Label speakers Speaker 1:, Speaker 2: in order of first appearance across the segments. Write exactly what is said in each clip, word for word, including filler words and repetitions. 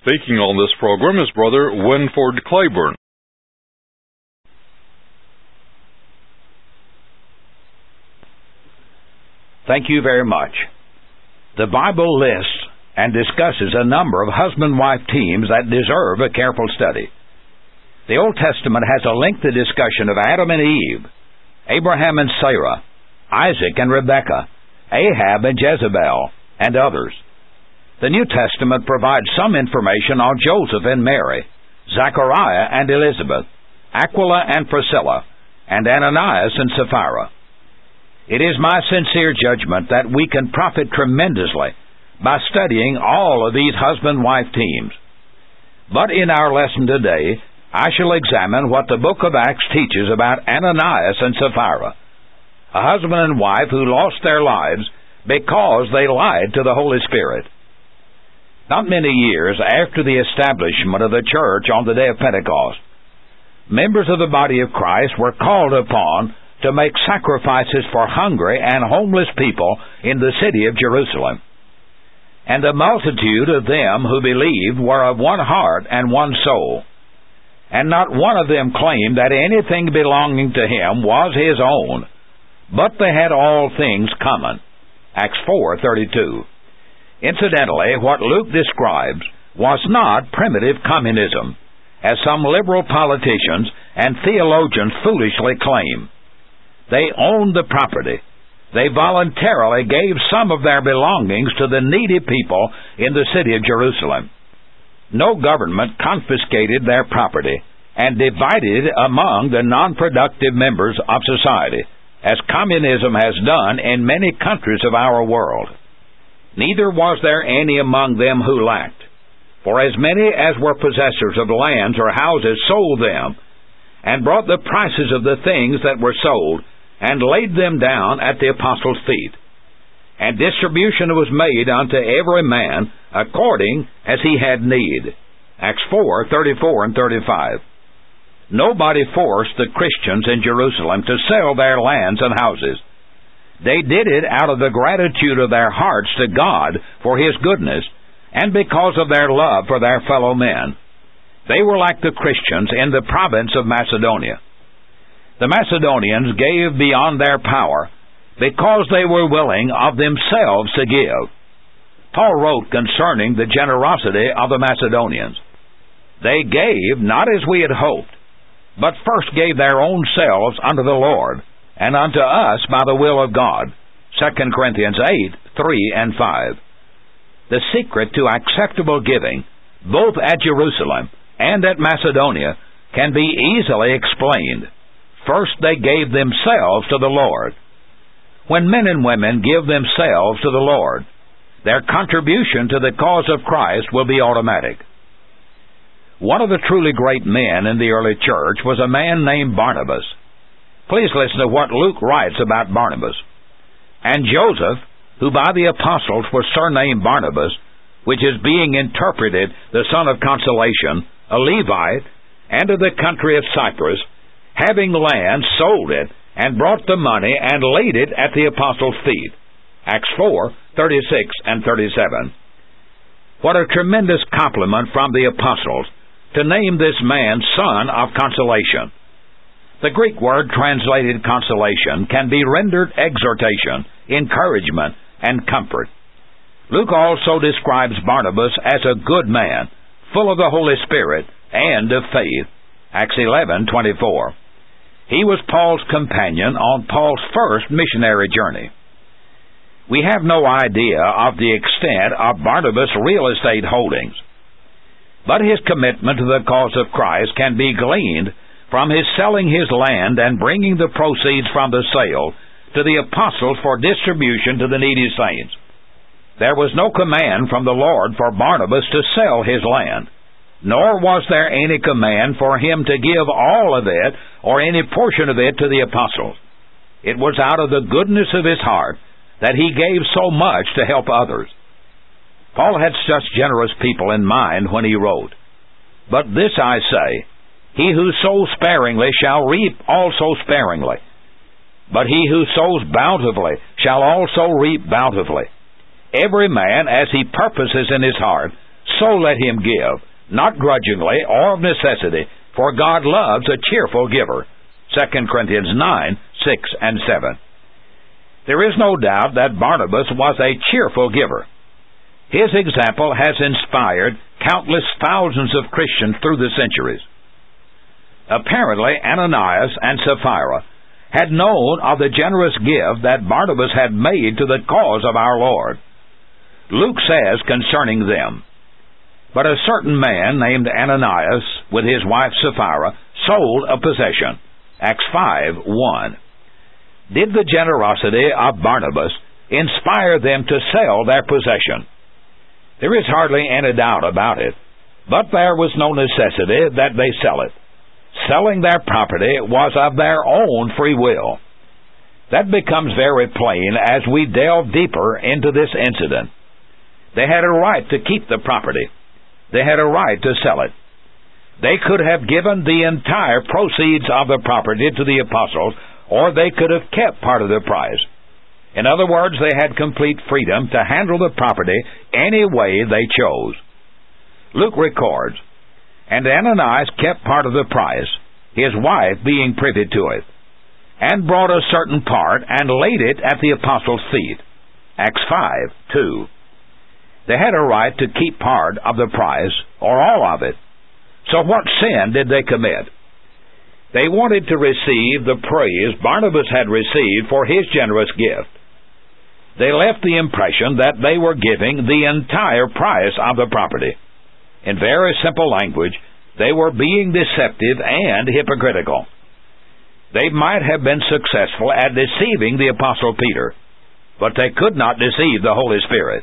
Speaker 1: Speaking on this program is Brother Winford Claiborne.
Speaker 2: Thank you very much. The Bible lists and discusses a number of husband-wife teams that deserve a careful study. The Old Testament has a lengthy discussion of Adam and Eve, Abraham and Sarah, Isaac and Rebekah, Ahab and Jezebel, and others. The New Testament provides some information on Joseph and Mary, Zachariah and Elizabeth, Aquila and Priscilla, and Ananias and Sapphira. It is my sincere judgment that we can profit tremendously by studying all of these husband-wife teams. But in our lesson today, I shall examine what the book of Acts teaches about Ananias and Sapphira, a husband and wife who lost their lives because they lied to the Holy Spirit. Not many years after the establishment of the church on the day of Pentecost, members of the body of Christ were called upon to make sacrifices for hungry and homeless people in the city of Jerusalem. And the multitude of them who believed were of one heart and one soul. And not one of them claimed that anything belonging to him was his own, but they had all things common. Acts four thirty-two. Incidentally, what Luke describes was not primitive communism, as some liberal politicians and theologians foolishly claim. They owned the property. They voluntarily gave some of their belongings to the needy people in the city of Jerusalem. No government confiscated their property and divided it among the non-productive members of society, as communism has done in many countries of our world. Neither was there any among them who lacked, for as many as were possessors of lands or houses sold them, and brought the prices of the things that were sold, and laid them down at the apostles' feet. And distribution was made unto every man according as he had need. Acts four thirty-four and thirty-five. Nobody forced the Christians in Jerusalem to sell their lands and houses. They did it out of the gratitude of their hearts to God for His goodness, and because of their love for their fellow men. They were like the Christians in the province of Macedonia. The Macedonians gave beyond their power because they were willing of themselves to give. Paul wrote concerning the generosity of the Macedonians. They gave not as we had hoped, but first gave their own selves unto the Lord, and unto us by the will of God. Second Corinthians eight, three and five. The secret to acceptable giving, both at Jerusalem and at Macedonia, can be easily explained. First, they gave themselves to the Lord. When men and women give themselves to the Lord, their contribution to the cause of Christ will be automatic. One of the truly great men in the early church was a man named Barnabas. Please listen to what Luke writes about Barnabas. And Joseph, who by the apostles was surnamed Barnabas, which is being interpreted the son of consolation, a Levite, and of the country of Cyprus, having land, sold it, and brought the money, and laid it at the apostles' feet. Acts four thirty-six and thirty-seven. What a tremendous compliment from the apostles to name this man son of consolation. The Greek word translated consolation can be rendered exhortation, encouragement, and comfort. Luke also describes Barnabas as a good man, full of the Holy Spirit and of faith. Acts eleven twenty-four. He was Paul's companion on Paul's first missionary journey. We have no idea of the extent of Barnabas' real estate holdings, but his commitment to the cause of Christ can be gleaned from his selling his land and bringing the proceeds from the sale to the apostles for distribution to the needy saints. There was no command from the Lord for Barnabas to sell his land, nor was there any command for him to give all of it or any portion of it to the apostles. It was out of the goodness of his heart that he gave so much to help others. Paul had such generous people in mind when he wrote, "But this I say, he who sows sparingly shall reap also sparingly, but he who sows bountifully shall also reap bountifully. Every man as he purposes in his heart, so let him give, not grudgingly or of necessity, for God loves a cheerful giver. Second Corinthians nine, six and seven. There is no doubt that Barnabas was a cheerful giver. His example has inspired countless thousands of Christians through the centuries. Apparently, Ananias and Sapphira had known of the generous gift that Barnabas had made to the cause of our Lord. Luke says concerning them, "But a certain man named Ananias, with his wife Sapphira, sold a possession." Acts five, one. Did the generosity of Barnabas inspire them to sell their possession? There is hardly any doubt about it, but there was no necessity that they sell it. Selling their property was of their own free will. That becomes very plain as we delve deeper into this incident. They had a right to keep the property. They had a right to sell it. They could have given the entire proceeds of the property to the apostles, or they could have kept part of the price. In other words, they had complete freedom to handle the property any way they chose. Luke records, "And Ananias kept part of the price, his wife being privy to it, and brought a certain part and laid it at the apostles' feet." Acts five, two. They had a right to keep part of the price, or all of it. So what sin did they commit? They wanted to receive the praise Barnabas had received for his generous gift. They left the impression that they were giving the entire price of the property. In very simple language, they were being deceptive and hypocritical. They might have been successful at deceiving the Apostle Peter, but they could not deceive the Holy Spirit.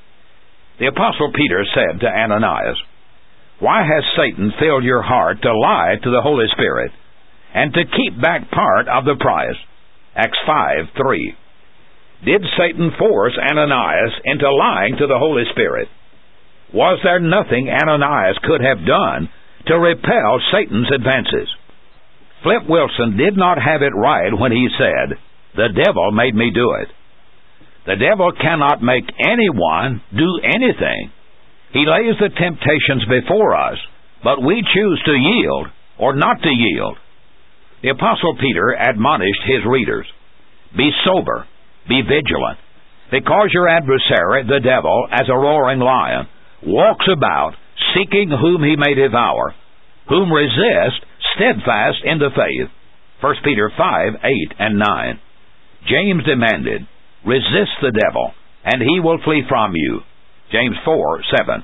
Speaker 2: The Apostle Peter said to Ananias, "Why has Satan filled your heart to lie to the Holy Spirit, and to keep back part of the price?" Acts five, three. Did Satan force Ananias into lying to the Holy Spirit? Was there nothing Ananias could have done to repel Satan's advances? Flip Wilson did not have it right when he said, "The devil made me do it." The devil cannot make anyone do anything. He lays the temptations before us, but we choose to yield or not to yield. The Apostle Peter admonished his readers, "Be sober, be vigilant, because your adversary, the devil, as a roaring lion, walks about, seeking whom he may devour, whom resist, steadfast in the faith." First Peter five, eight and nine. James demanded, "Resist the devil, and he will flee from you." James four, seven.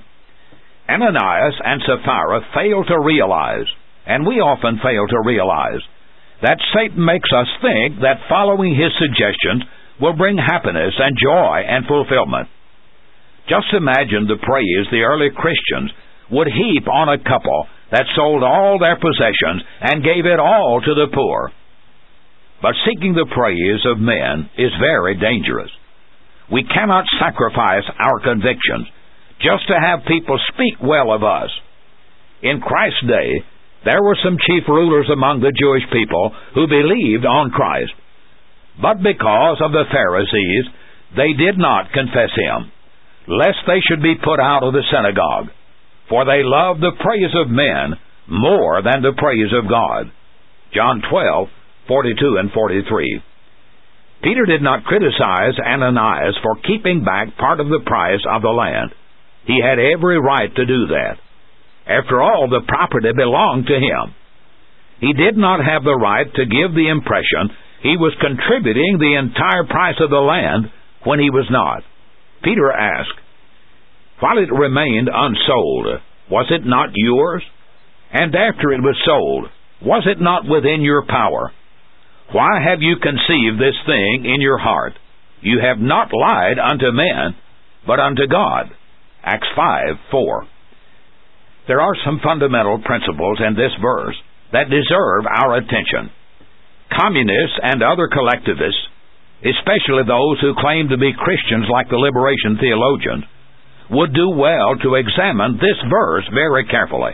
Speaker 2: Ananias and Sapphira failed to realize, and we often fail to realize, that Satan makes us think that following his suggestions will bring happiness and joy and fulfillment. Just imagine the praise the early Christians would heap on a couple that sold all their possessions and gave it all to the poor. But seeking the praise of men is very dangerous. We cannot sacrifice our convictions just to have people speak well of us. In Christ's day, there were some chief rulers among the Jewish people who believed on Christ. But because of the Pharisees, they did not confess him, lest they should be put out of the synagogue. For they loved the praise of men more than the praise of God. John twelve, forty-two and forty-three. Peter did not criticize Ananias for keeping back part of the price of the land. He had every right to do that. After all, the property belonged to him. He did not have the right to give the impression he was contributing the entire price of the land when he was not. Peter asked, "While it remained unsold, was it not yours? And after it was sold, was it not within your power? Why have you conceived this thing in your heart? You have not lied unto men, but unto God." Acts five, four. There are some fundamental principles in this verse that deserve our attention. Communists and other collectivists, especially those who claim to be Christians like the liberation theologians, would do well to examine this verse very carefully.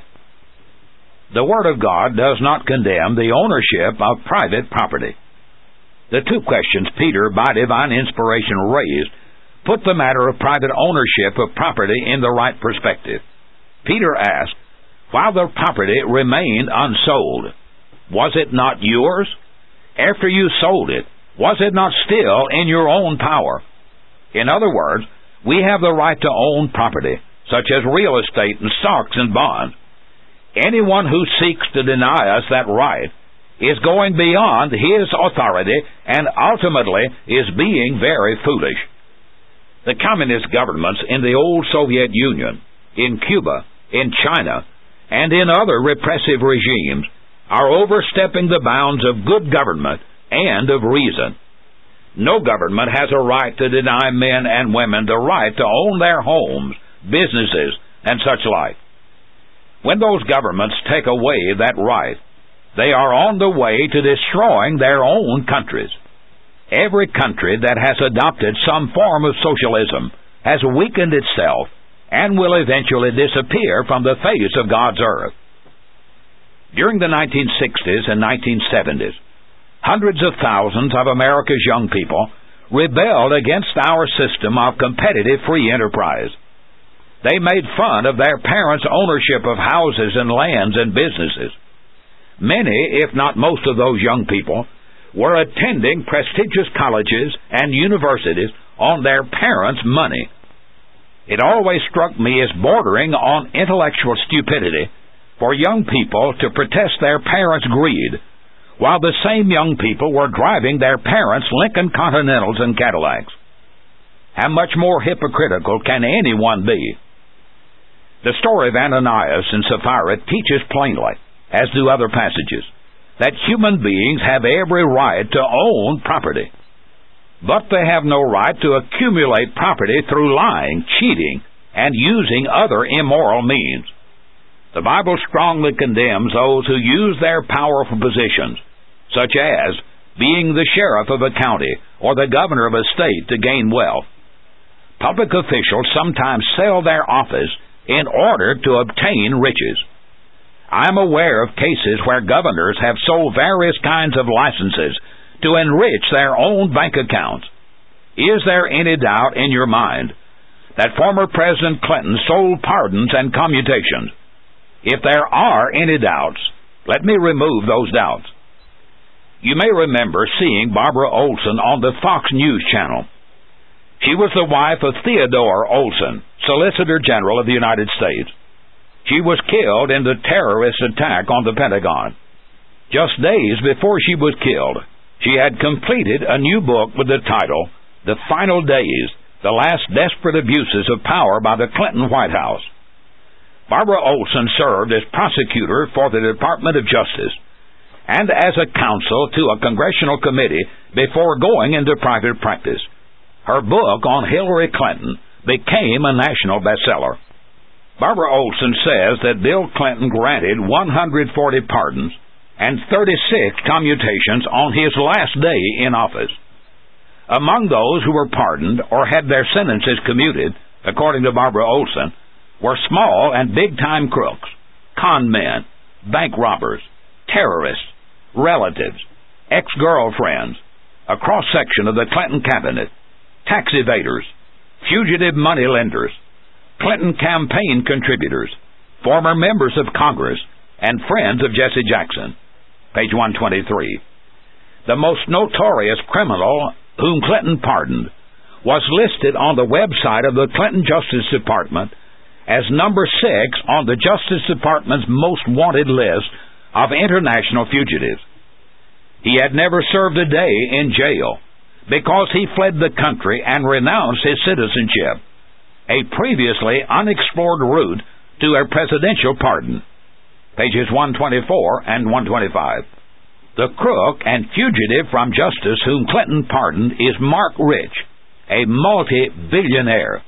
Speaker 2: The Word of God does not condemn the ownership of private property. The two questions Peter, by divine inspiration, raised put the matter of private ownership of property in the right perspective. Peter asked, "While the property remained unsold, was it not yours? After you sold it, was it not still in your own power?" In other words, we have the right to own property, such as real estate and stocks and bonds. Anyone who seeks to deny us that right is going beyond his authority and ultimately is being very foolish. The communist governments in the old Soviet Union, in Cuba, in China, and in other repressive regimes are overstepping the bounds of good government and of reason. No government has a right to deny men and women the right to own their homes, businesses, and such like. When those governments take away that right, they are on the way to destroying their own countries. Every country that has adopted some form of socialism has weakened itself and will eventually disappear from the face of God's earth. During the nineteen sixties and nineteen seventies, hundreds of thousands of America's young people rebelled against our system of competitive free enterprise. They made fun of their parents' ownership of houses and lands and businesses. Many, if not most of those young people, were attending prestigious colleges and universities on their parents' money. It always struck me as bordering on intellectual stupidity for young people to protest their parents' greed, while the same young people were driving their parents' Lincoln Continentals and Cadillacs. How much more hypocritical can anyone be? The story of Ananias and Sapphira teaches plainly, as do other passages, that human beings have every right to own property. But they have no right to accumulate property through lying, cheating, and using other immoral means. The Bible strongly condemns those who use their powerful positions, such as being the sheriff of a county or the governor of a state, to gain wealth. Public officials sometimes sell their office in order to obtain riches. I am aware of cases where governors have sold various kinds of licenses to enrich their own bank accounts. Is there any doubt in your mind that former President Clinton sold pardons and commutations? If there are any doubts, let me remove those doubts. You may remember seeing Barbara Olson on the Fox News channel. She was the wife of Theodore Olson, Solicitor General of the United States. She was killed in the terrorist attack on the Pentagon. Just days before she was killed, she had completed a new book with the title, The Final Days, The Last Desperate Abuses of Power by the Clinton White House. Barbara Olson served as prosecutor for the Department of Justice and as a counsel to a congressional committee before going into private practice. Her book on Hillary Clinton became a national bestseller. Barbara Olson says that Bill Clinton granted one hundred forty pardons and thirty-six commutations on his last day in office. Among those who were pardoned or had their sentences commuted, according to Barbara Olson, were small and big-time crooks, con men, bank robbers, terrorists, relatives, ex-girlfriends, a cross-section of the Clinton cabinet, tax evaders, fugitive money lenders, Clinton campaign contributors, former members of Congress, and friends of Jesse Jackson. Page one twenty-three. The most notorious criminal whom Clinton pardoned was listed on the website of the Clinton Justice Department as number six on the Justice Department's most wanted list of international fugitives. He had never served a day in jail because he fled the country and renounced his citizenship, a previously unexplored route to a presidential pardon. Pages one twenty-four and one twenty-five. The crook and fugitive from justice whom Clinton pardoned is Mark Rich, a multi-billionaire.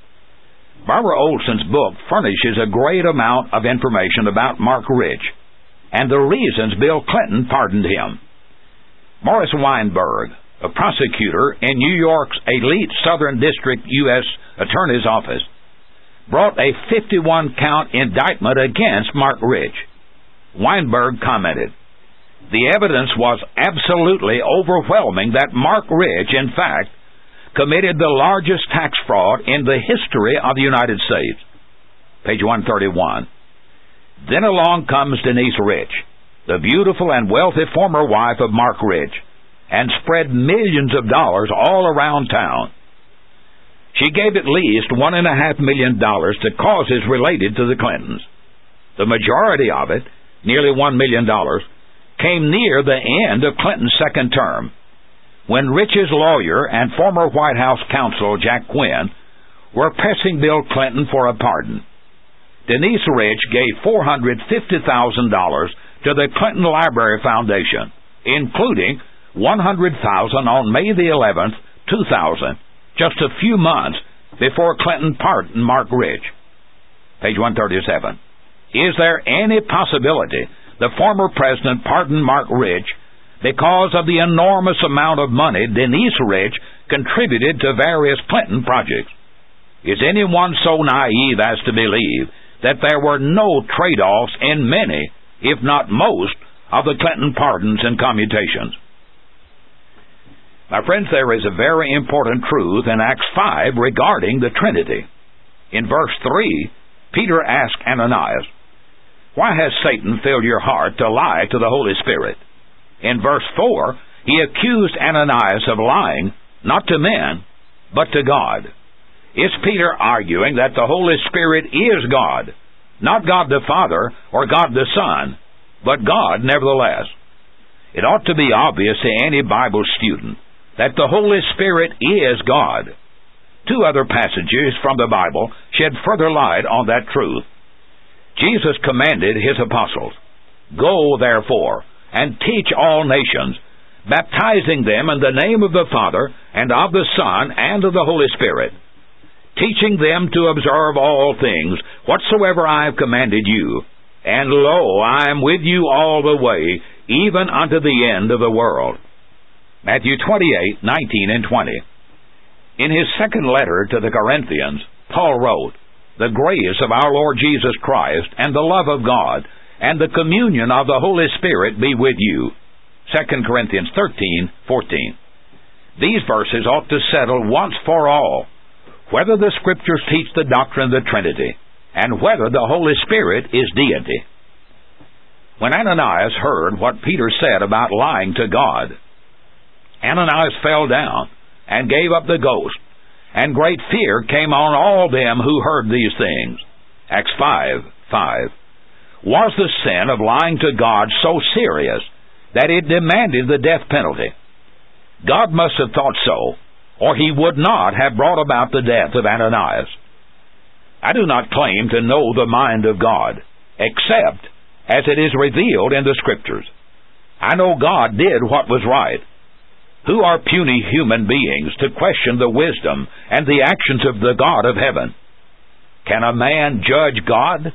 Speaker 2: Barbara Olson's book furnishes a great amount of information about Mark Rich and the reasons Bill Clinton pardoned him. Morris Weinberg, a prosecutor in New York's elite Southern District U S Attorney's Office, brought a fifty-one count indictment against Mark Rich. Weinberg commented, "The evidence was absolutely overwhelming that Mark Rich, in fact, committed the largest tax fraud in the history of the United States. page one thirty-one. Then along comes Denise Rich, the beautiful and wealthy former wife of Mark Rich, and spread millions of dollars all around town. She gave at least one and a half million dollars to causes related to the Clintons. The majority of it, nearly one million dollars, came near the end of Clinton's second term, when Rich's lawyer and former White House counsel Jack Quinn were pressing Bill Clinton for a pardon. Denise Rich gave four hundred fifty thousand dollars to the Clinton Library Foundation, including one hundred thousand dollars on May the eleventh, two thousand, just a few months before Clinton pardoned Mark Rich. Page one thirty-seven. Is there any possibility the former president pardoned Mark Rich because of the enormous amount of money Denise Rich contributed to various Clinton projects? Is anyone so naive as to believe that there were no trade-offs in many, if not most, of the Clinton pardons and commutations? My friends, there is a very important truth in Acts five regarding the Trinity. In verse three, Peter asked Ananias, "Why has Satan filled your heart to lie to the Holy Spirit?" In verse four, he accused Ananias of lying, not to men, but to God. Is Peter arguing that the Holy Spirit is God, not God the Father or God the Son, but God nevertheless? It ought to be obvious to any Bible student that the Holy Spirit is God. Two other passages from the Bible shed further light on that truth. Jesus commanded his apostles, "Go, therefore, and teach all nations, baptizing them in the name of the Father, and of the Son, and of the Holy Spirit, teaching them to observe all things whatsoever I have commanded you. And lo, I am with you all the way, even unto the end of the world." Matthew twenty-eight, nineteen and twenty. In his second letter to the Corinthians, Paul wrote, "The grace of our Lord Jesus Christ, and the love of God, and the communion of the Holy Spirit be with you." Second Corinthians thirteen, fourteen. These verses ought to settle once for all whether the Scriptures teach the doctrine of the Trinity, and whether the Holy Spirit is deity. When Ananias heard what Peter said about lying to God, Ananias fell down and gave up the ghost, and great fear came on all them who heard these things. Acts five, five. Was the sin of lying to God so serious that it demanded the death penalty? God must have thought so, or he would not have brought about the death of Ananias. I do not claim to know the mind of God, except as it is revealed in the Scriptures. I know God did what was right. Who are puny human beings to question the wisdom and the actions of the God of heaven? Can a man judge God?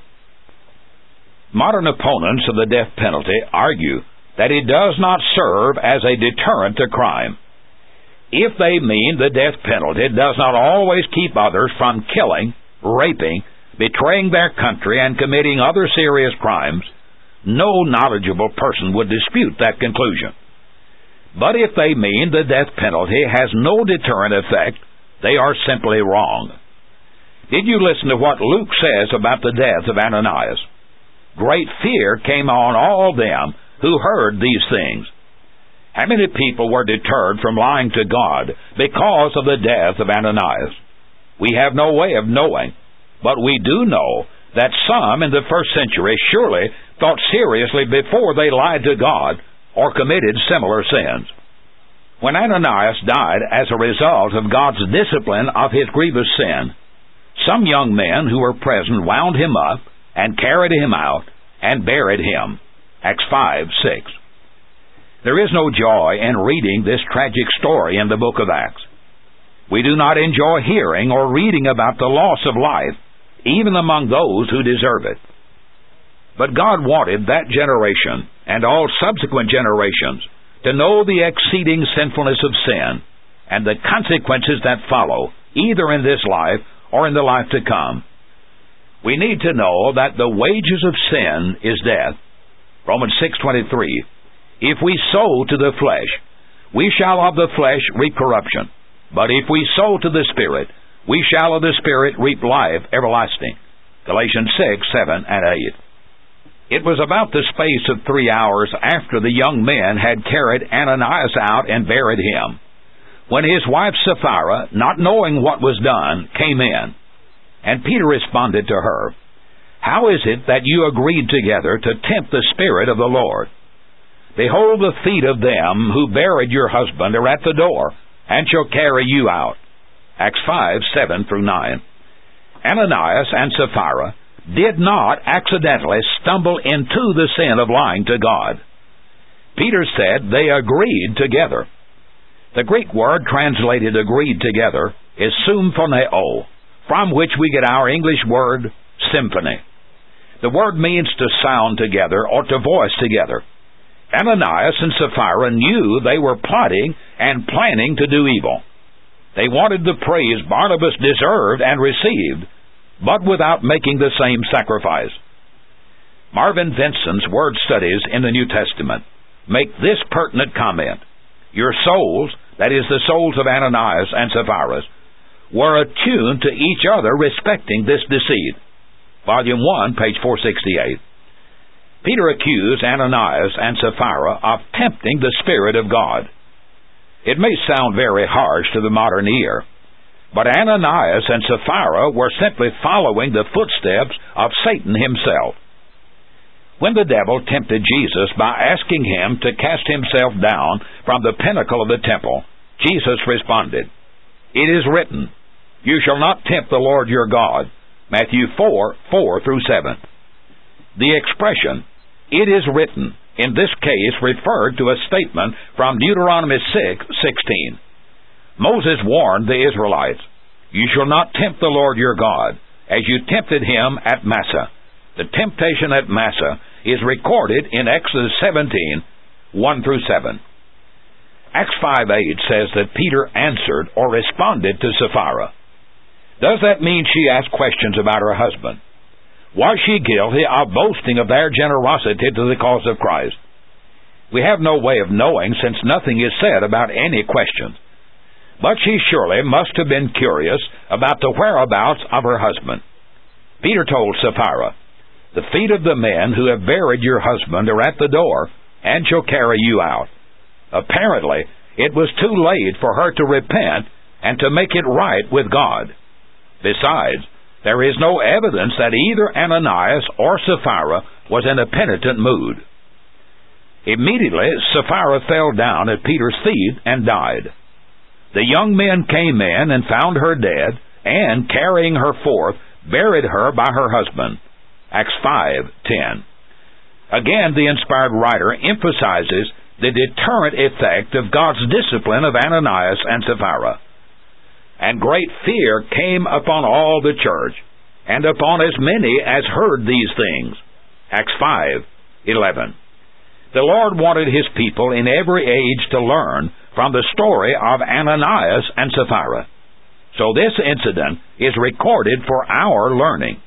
Speaker 2: Modern opponents of the death penalty argue that it does not serve as a deterrent to crime. If they mean the death penalty does not always keep others from killing, raping, betraying their country, and committing other serious crimes, no knowledgeable person would dispute that conclusion. But if they mean the death penalty has no deterrent effect, they are simply wrong. Did you listen to what Luke says about the death of Ananias? Great fear came on all them who heard these things. How many people were deterred from lying to God because of the death of Ananias? We have no way of knowing, but we do know that some in the first century surely thought seriously before they lied to God or committed similar sins. When Ananias died as a result of God's discipline of his grievous sin, some young men who were present wound him up and carried him out and buried him. Acts five, six. There is no joy in reading this tragic story in the book of Acts. We do not enjoy hearing or reading about the loss of life, even among those who deserve it. But God wanted that generation and all subsequent generations to know the exceeding sinfulness of sin and the consequences that follow, either in this life or in the life to come. We need to know that the wages of sin is death. Romans six twenty-three. If we sow to the flesh, we shall of the flesh reap corruption. But if we sow to the Spirit, we shall of the Spirit reap life everlasting. Galatians six, seven, and eight. It was about the space of three hours after the young men had carried Ananias out and buried him, when his wife Sapphira, not knowing what was done, came in. And Peter responded to her, "How is it that you agreed together to tempt the Spirit of the Lord? Behold, the feet of them who buried your husband are at the door, and shall carry you out." Acts five, seven through nine. Ananias and Sapphira did not accidentally stumble into the sin of lying to God. Peter said they agreed together. The Greek word translated agreed together is symphoneo, from which we get our English word symphony. The word means to sound together or to voice together. Ananias and Sapphira knew they were plotting and planning to do evil. They wanted the praise Barnabas deserved and received, but without making the same sacrifice. Marvin Vinson's word studies in the New Testament make this pertinent comment: your souls, that is, the souls of Ananias and Sapphira, were attuned to each other respecting this deceit. Volume one, page four sixty-eight. Peter accused Ananias and Sapphira of tempting the Spirit of God. It may sound very harsh to the modern ear, but Ananias and Sapphira were simply following the footsteps of Satan himself. When the devil tempted Jesus by asking him to cast himself down from the pinnacle of the temple, Jesus responded, "It is written, you shall not tempt the Lord your God." Matthew four, four through seven. The expression, "it is written," in this case referred to a statement from Deuteronomy six, sixteen. Moses warned the Israelites, "You shall not tempt the Lord your God, as you tempted him at Massah." The temptation at Massah is recorded in Exodus seventeen, one through seven. Acts five, eight says that Peter answered or responded to Sapphira. Does that mean she asked questions about her husband? Was she guilty of boasting of their generosity to the cause of Christ? We have no way of knowing, since nothing is said about any questions. But she surely must have been curious about the whereabouts of her husband. Peter told Sapphira, "The feet of the men who have buried your husband are at the door, and shall carry you out." Apparently, it was too late for her to repent and to make it right with God. Besides, there is no evidence that either Ananias or Sapphira was in a penitent mood. Immediately, Sapphira fell down at Peter's feet and died. The young men came in and found her dead, and, carrying her forth, buried her by her husband. Acts five, ten. Again, the inspired writer emphasizes the deterrent effect of God's discipline of Ananias and Sapphira. "And great fear came upon all the church, and upon as many as heard these things." Acts five, eleven. The Lord wanted His people in every age to learn from the story of Ananias and Sapphira. So this incident is recorded for our learning.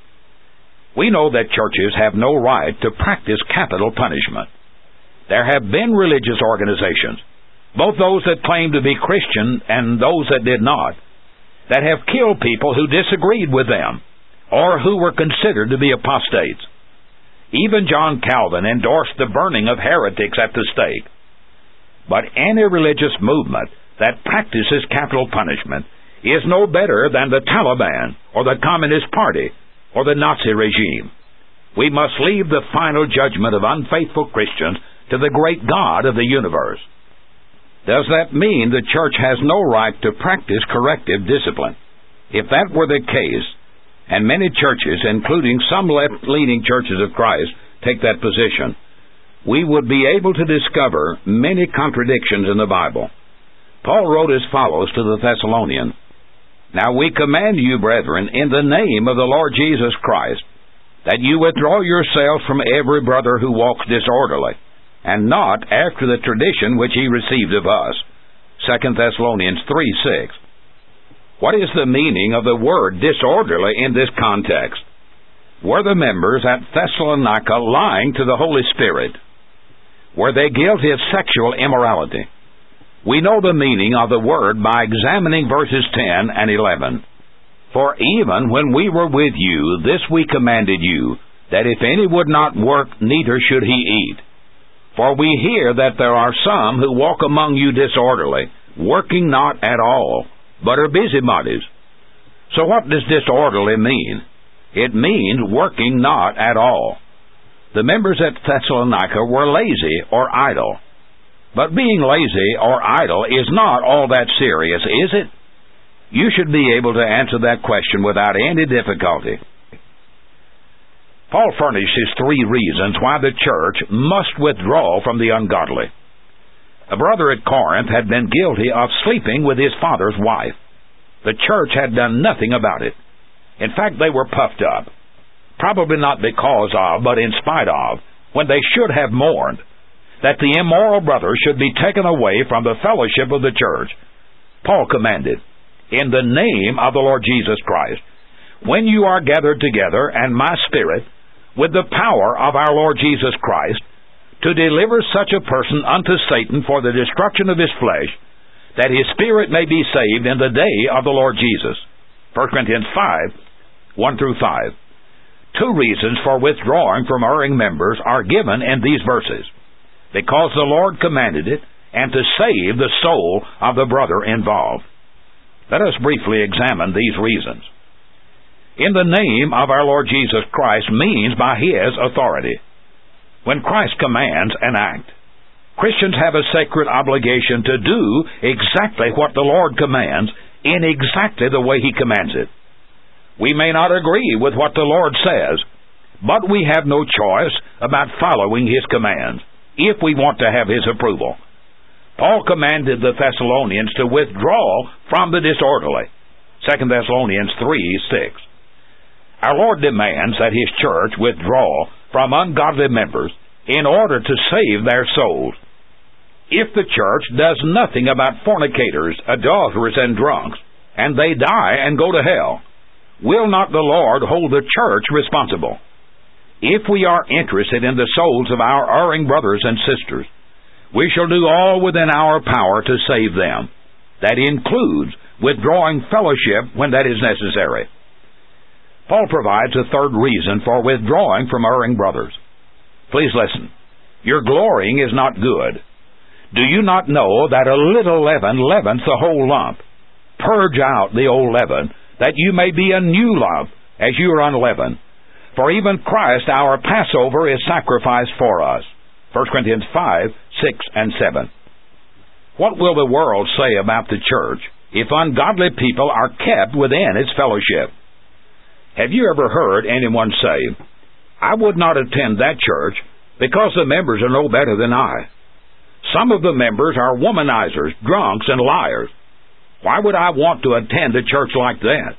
Speaker 2: We know that churches have no right to practice capital punishment. There have been religious organizations, both those that claimed to be Christian and those that did not, that have killed people who disagreed with them or who were considered to be apostates. Even John Calvin endorsed the burning of heretics at the stake. But any religious movement that practices capital punishment is no better than the Taliban or the Communist Party or the Nazi regime. We must leave the final judgment of unfaithful Christians to the great God of the universe. Does that mean the church has no right to practice corrective discipline? If that were the case, and many churches, including some left-leaning churches of Christ, take that position, we would be able to discover many contradictions in the Bible. Paul wrote as follows to the Thessalonians, "Now we command you, brethren, in the name of the Lord Jesus Christ, that you withdraw yourselves from every brother who walks disorderly, and not after the tradition which he received of us." Second Thessalonians three, six. What is the meaning of the word disorderly in this context? Were the members at Thessalonica lying to the Holy Spirit? Were they guilty of sexual immorality? We know the meaning of the word by examining verses ten and eleven. For even when we were with you, this we commanded you, that if any would not work, neither should he eat. For we hear that there are some who walk among you disorderly, working not at all, but are busybodies. So what does disorderly mean? It means working not at all. The members at Thessalonica were lazy or idle. But being lazy or idle is not all that serious, is it? You should be able to answer that question without any difficulty. Paul furnishes three reasons why the church must withdraw from the ungodly. A brother at Corinth had been guilty of sleeping with his father's wife. The church had done nothing about it. In fact, they were puffed up. Probably not because of, but in spite of, when they should have mourned, that the immoral brother should be taken away from the fellowship of the church. Paul commanded, in the name of the Lord Jesus Christ, when you are gathered together, and my spirit, with the power of our Lord Jesus Christ, to deliver such a person unto Satan for the destruction of his flesh, that his spirit may be saved in the day of the Lord Jesus. First Corinthians five, one through five. Two reasons for withdrawing from erring members are given in these verses. Because the Lord commanded it, and to save the soul of the brother involved. Let us briefly examine these reasons. In the name of our Lord Jesus Christ means by His authority. When Christ commands an act, Christians have a sacred obligation to do exactly what the Lord commands in exactly the way He commands it. We may not agree with what the Lord says, but we have no choice about following His commands if we want to have His approval. Paul commanded the Thessalonians to withdraw from the disorderly. Second Thessalonians three, six. Our Lord demands that His church withdraw from ungodly members in order to save their souls. If the church does nothing about fornicators, adulterers, and drunks, and they die and go to hell, will not the Lord hold the church responsible? If we are interested in the souls of our erring brothers and sisters, we shall do all within our power to save them. That includes withdrawing fellowship when that is necessary. Paul provides a third reason for withdrawing from erring brothers. Please listen. Your glorying is not good. Do you not know that a little leaven leavens the whole lump? Purge out the old leaven, that you may be a new lump, as you are unleavened. For even Christ our Passover is sacrificed for us. First Corinthians five, six, and seven. What will the world say about the church if ungodly people are kept within its fellowship? Have you ever heard anyone say, I would not attend that church because the members are no better than I? Some of the members are womanizers, drunks, and liars. Why would I want to attend a church like that?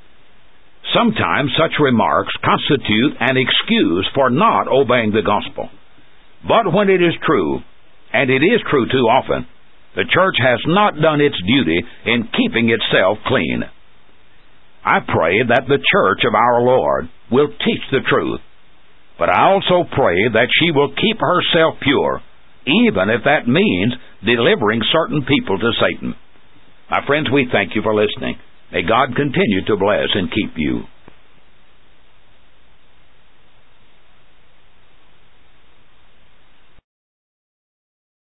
Speaker 2: Sometimes such remarks constitute an excuse for not obeying the gospel. But when it is true, and it is true too often, the church has not done its duty in keeping itself clean. I pray that the church of our Lord will teach the truth, but I also pray that she will keep herself pure, even if that means delivering certain people to Satan. My friends, we thank you for listening. May God continue to bless and keep you.